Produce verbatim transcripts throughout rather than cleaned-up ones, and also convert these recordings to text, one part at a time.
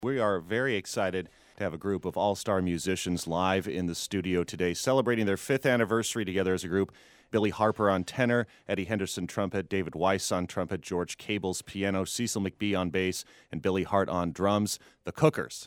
We are very excited to have a group of all-star musicians live in the studio today, celebrating their fifth anniversary together as a group. Billy Harper on tenor, Eddie Henderson trumpet, David Weiss on trumpet, George Cables piano, Cecil McBee on bass, and Billy Hart on drums. The Cookers.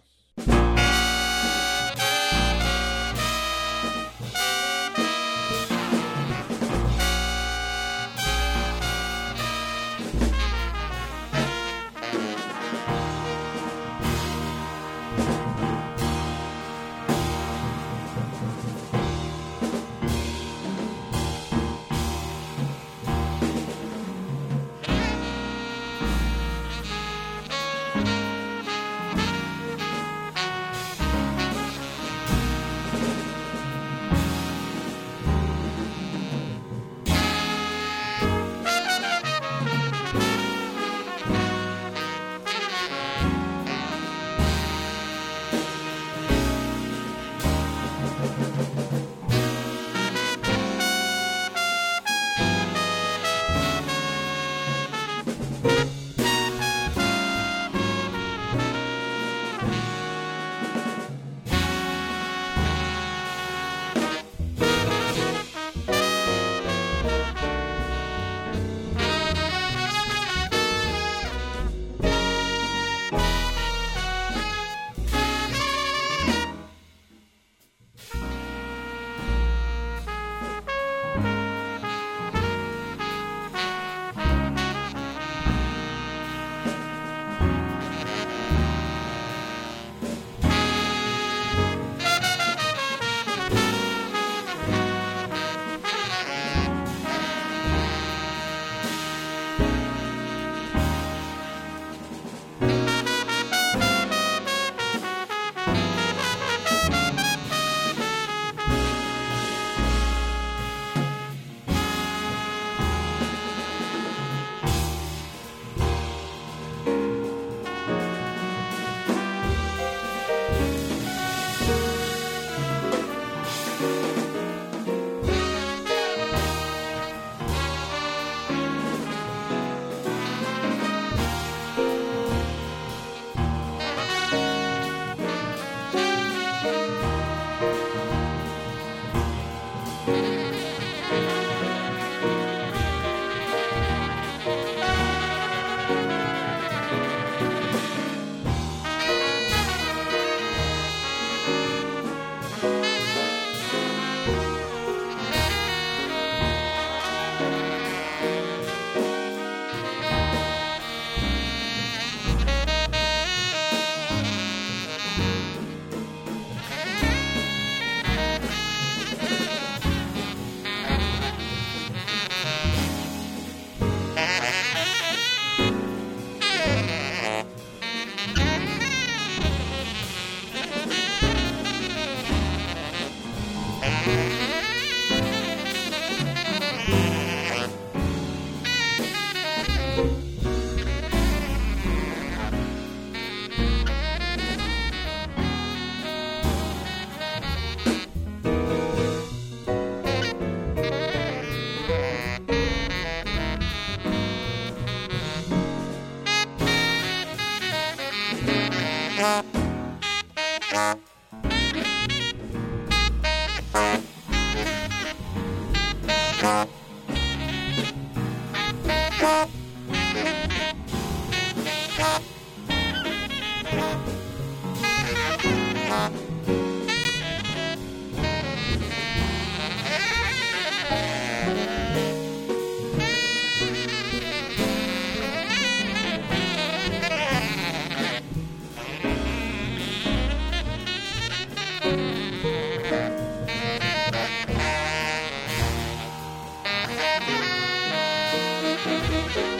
Thank you.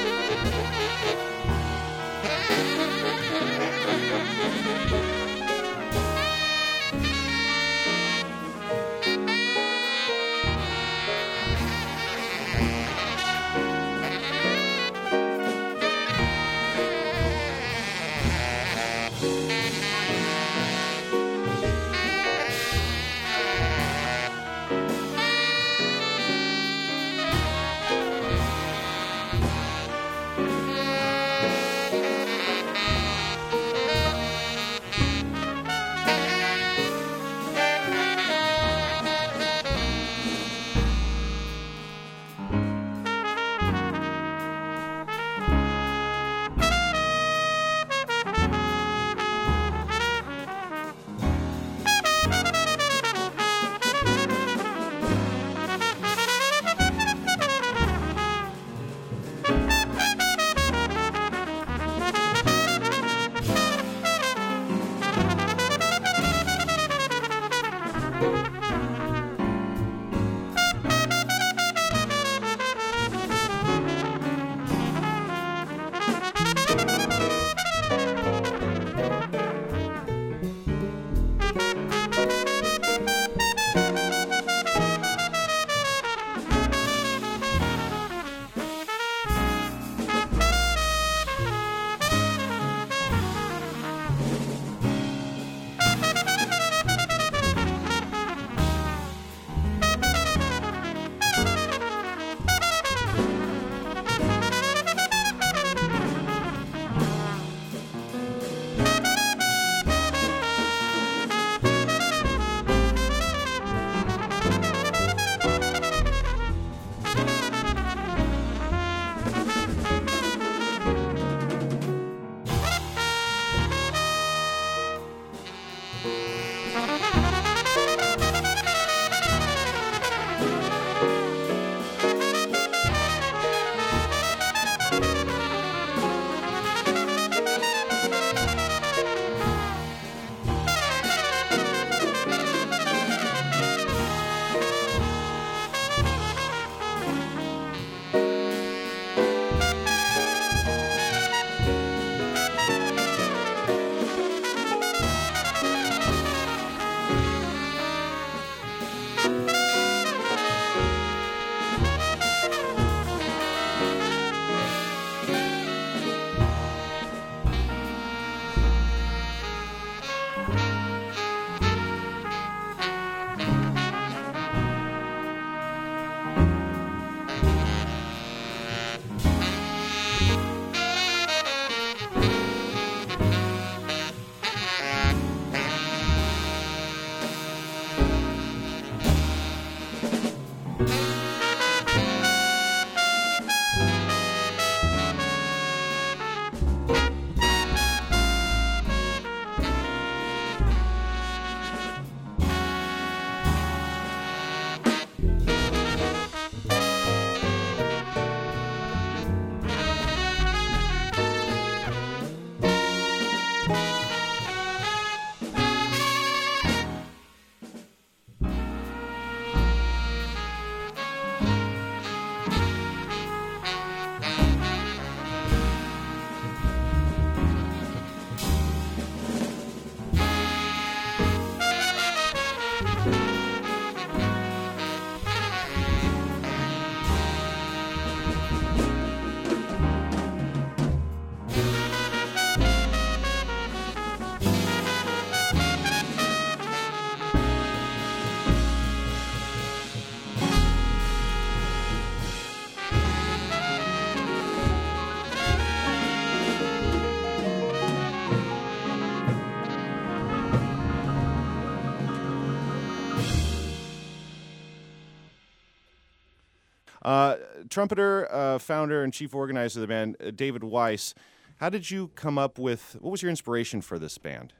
Uh, trumpeter, uh, founder, and chief organizer of the band, uh, David Weiss. How did you come up with, what was your inspiration for this band?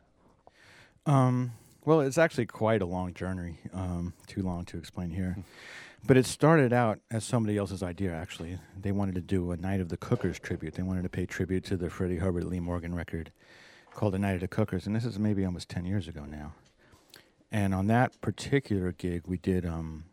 Um, well, it's actually quite a long journey, um, too long to explain here. But it started out as somebody else's idea, actually. They wanted to do a Night of the Cookers tribute. They wanted to pay tribute to the Freddie Hubbard, Lee Morgan record called The Night of the Cookers, and this is maybe almost ten years ago now. And on that particular gig, we did um,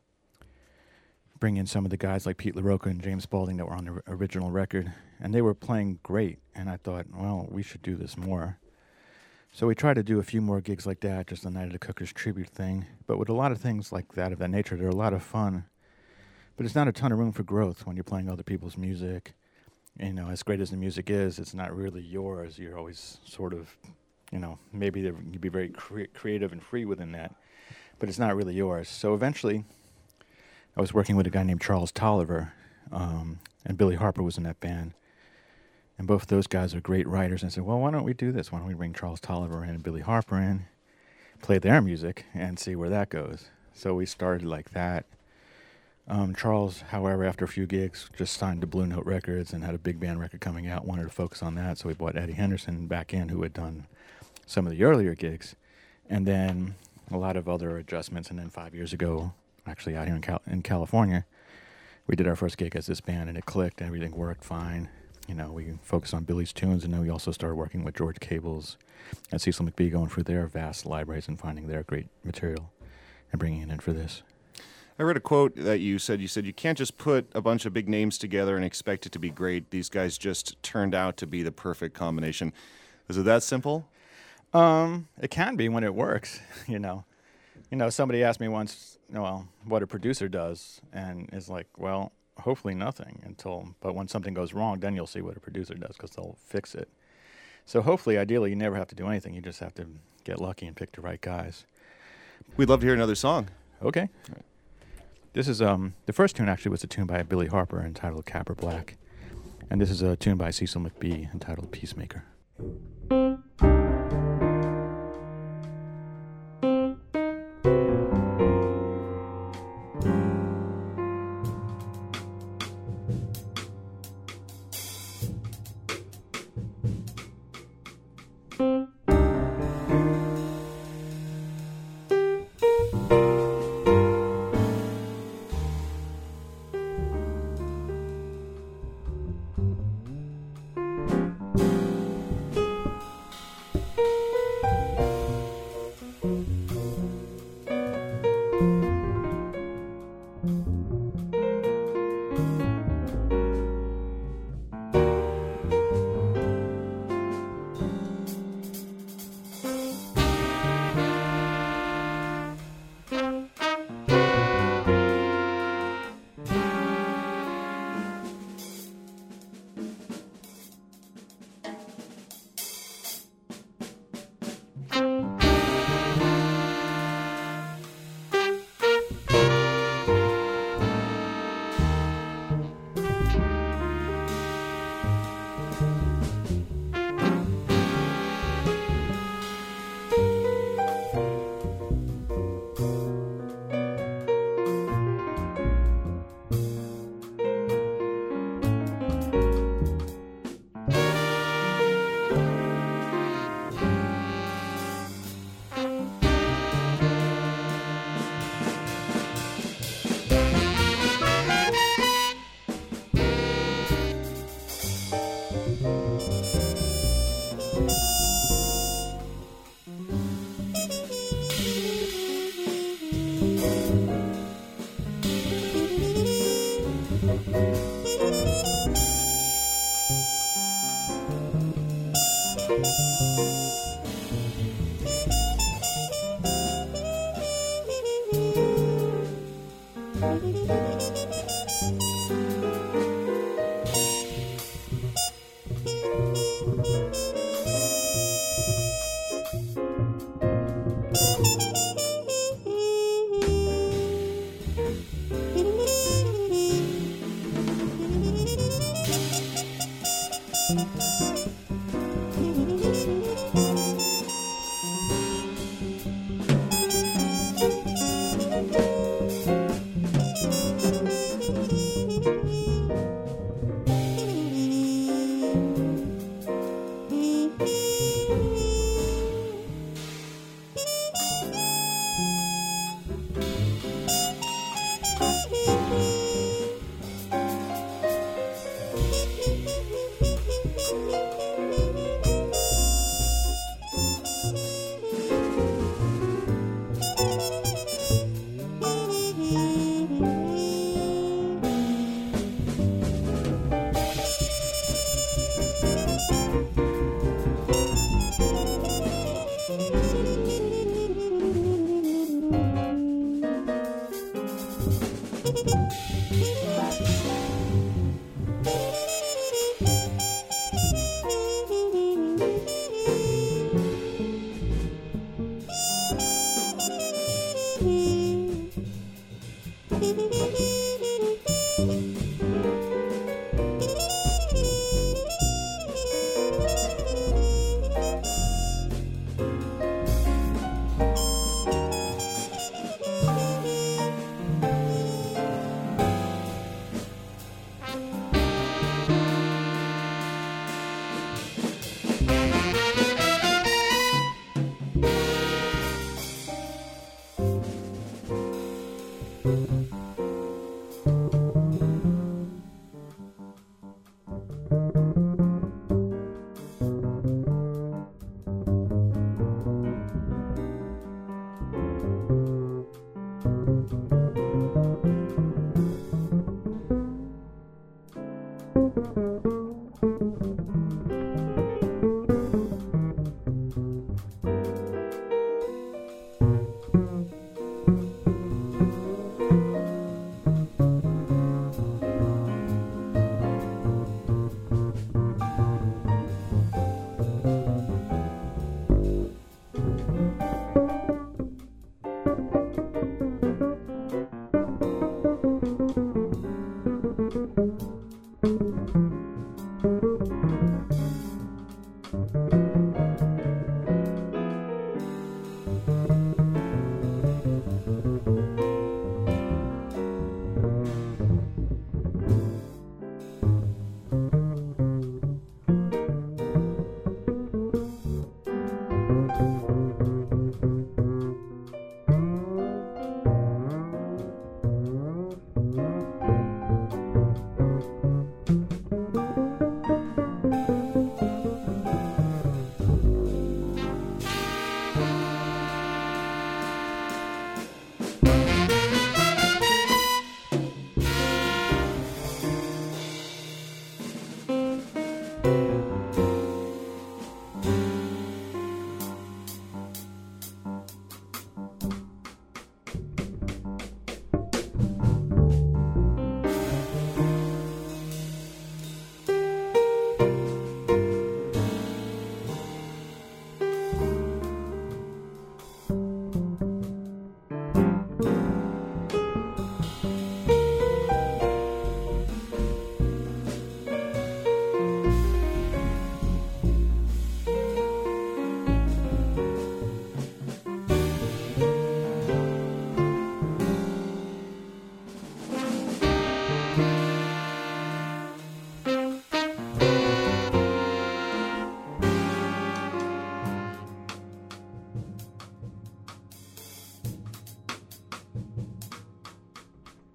bring in some of the guys like Pete LaRocca and James Spaulding that were on the r- original record, and they were playing great, and I thought, well, we should do this more. So we tried to do a few more gigs like that, just the Night of the Cookers tribute thing. But with a lot of things like that of that nature, they're a lot of fun. But it's not a ton of room for growth when you're playing other people's music. You know, as great as the music is, it's not really yours. You're always sort of, you know, maybe you'd be very cre- creative and free within that, but it's not really yours. So eventually, I was working with a guy named Charles Tolliver, um, and Billy Harper was in that band. And both of those guys are great writers. And I said, well, why don't we do this? Why don't we bring Charles Tolliver in and Billy Harper in, play their music, and see where that goes? So we started like that. Um, Charles, however, after a few gigs, just signed to Blue Note Records and had a big band record coming out, wanted to focus on that. So we brought Eddie Henderson back in, who had done some of the earlier gigs. And then a lot of other adjustments. And then five years ago, actually out here in, Cal- in California, we did our first gig as this band, and it clicked, and everything worked fine. You know, we focused on Billy's tunes, and then we also started working with George Cables and Cecil McBee, going through their vast libraries and finding their great material and bringing it in for this. I read a quote that you said, you said, you can't just put a bunch of big names together and expect it to be great. These guys just turned out to be the perfect combination. Is it that simple? Um, it can be when it works, you know. You know, somebody asked me once, well, what a producer does, and is like, well, hopefully nothing until, but when something goes wrong, then you'll see what a producer does because they'll fix it. So hopefully, ideally, you never have to do anything. You just have to get lucky and pick the right guys. We'd love to hear another song. Okay. Right. This is, um, the first tune actually was a tune by Billy Harper entitled Capper Black. And this is a tune by Cecil McBee entitled Peacemaker.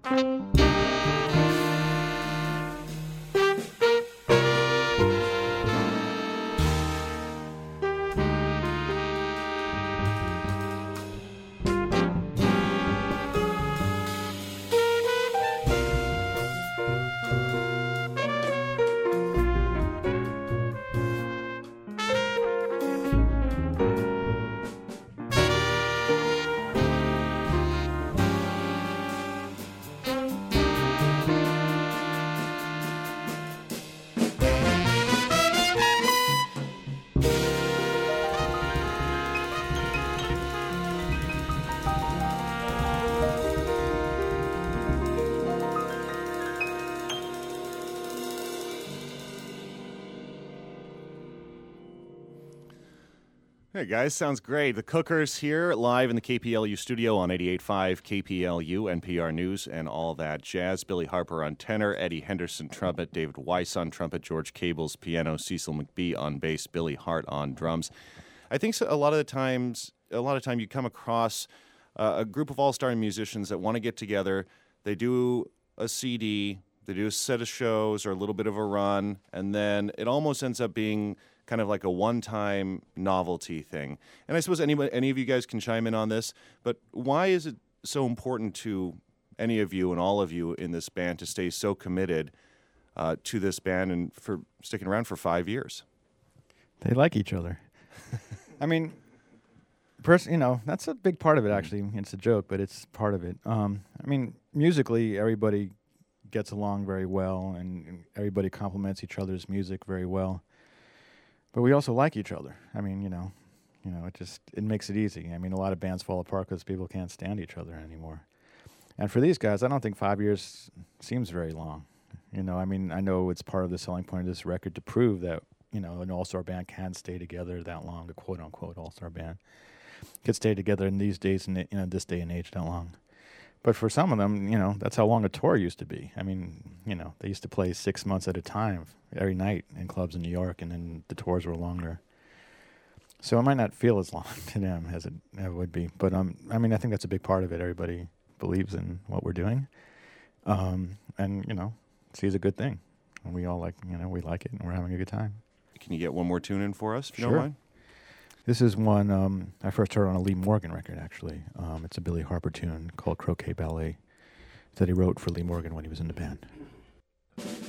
Hey guys, sounds great. The Cookers here live in the K P L U studio on eighty-eight point five K P L U, N P R News, and all that jazz. Billy Harper on tenor, Eddie Henderson trumpet, David Weiss on trumpet, George Cables piano, Cecil McBee on bass, Billy Hart on drums. I think so, a lot of the times, a lot of time you come across uh, a group of all-star musicians that want to get together. They do a C D, they do a set of shows or a little bit of a run, and then it almost ends up being kind of like a one-time novelty thing. And I suppose any, any of you guys can chime in on this, but why is it so important to any of you and all of you in this band to stay so committed uh, to this band and for sticking around for five years? They like each other. I mean, pers- you know, that's a big part of it, actually. It's a joke, but it's part of it. Um, I mean, musically, everybody gets along very well, and, and everybody complements each other's music very well. But we also like each other. I mean, you know, you know, it just it makes it easy. I mean, a lot of bands fall apart because people can't stand each other anymore. And for these guys, I don't think five years seems very long. You know, I mean, I know it's part of the selling point of this record to prove that, you know, an all-star band can stay together that long, a quote-unquote all-star band could stay together in these days and, you know, this day and age that long. But for some of them, you know, that's how long a tour used to be. I mean, you know, they used to play six months at a time every night in clubs in New York, and then the tours were longer. So it might not feel as long to them as it, it would be. But, um, I mean, I think that's a big part of it. Everybody believes in what we're doing. Um, and, you know, sees a good thing. And we all like, you know, we like it, and we're having a good time. Can you get one more tune in for us, if you Sure. don't mind? This is one um, I first heard on a Lee Morgan record, actually. Um, it's a Billy Harper tune called Croquet Ballet that he wrote for Lee Morgan when he was in the band.